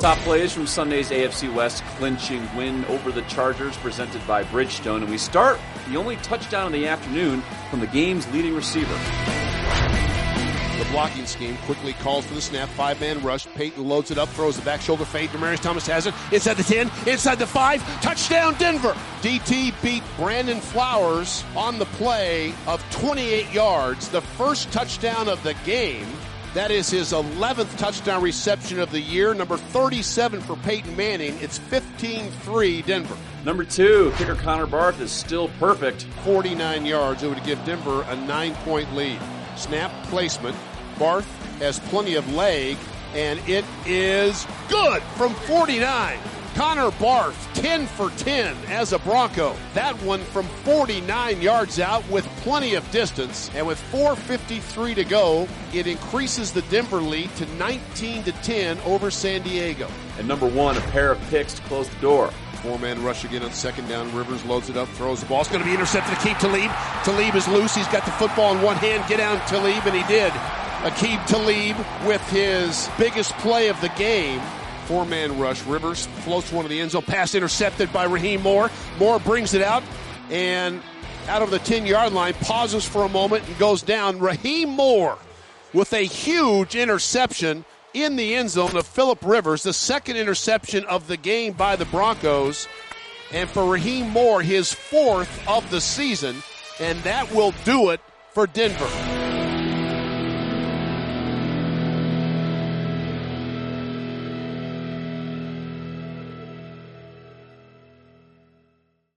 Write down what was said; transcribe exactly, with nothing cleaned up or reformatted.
Top plays from Sunday's A F C West clinching win over the Chargers presented by Bridgestone. And we start the only touchdown of the afternoon from the game's leading receiver. The blocking scheme quickly calls for the snap. Five-man rush. Peyton loads it up, throws the back shoulder fade. Demaryius Thomas has it. Inside the ten, inside the five. Touchdown, Denver. D T beat Brandon Flowers on the play of twenty-eight yards. The first touchdown of the game. That is his eleventh touchdown reception of the year. Number thirty-seven for Peyton Manning. It's fifteen three Denver. Number two, kicker Connor Barth is still perfect. forty-nine yards. It would give Denver a nine-point lead. Snap placement. Barth has plenty of leg, and it is good from forty-nine. Connor Barth, ten for ten as a Bronco. That one from forty-nine yards out with plenty of distance. And with four fifty-three to go, it increases the Denver lead to nineteen to ten over San Diego. And number one, a pair of picks to close the door. Four-man rush again on second down. Rivers loads it up, throws the ball. It's going to be intercepted. Aqib Talib. Talib is loose. He's got the football in one hand. Get down, Talib, and he did. Aqib Talib with his biggest play of the game. Four-man rush. Rivers floats one of the end zone. Pass intercepted by Raheem Moore. Moore brings it out, and out of the ten-yard line, pauses for a moment and goes down. Raheem Moore with a huge interception in the end zone of Phillip Rivers, the second interception of the game by the Broncos. And for Raheem Moore, his fourth of the season, and that will do it for Denver.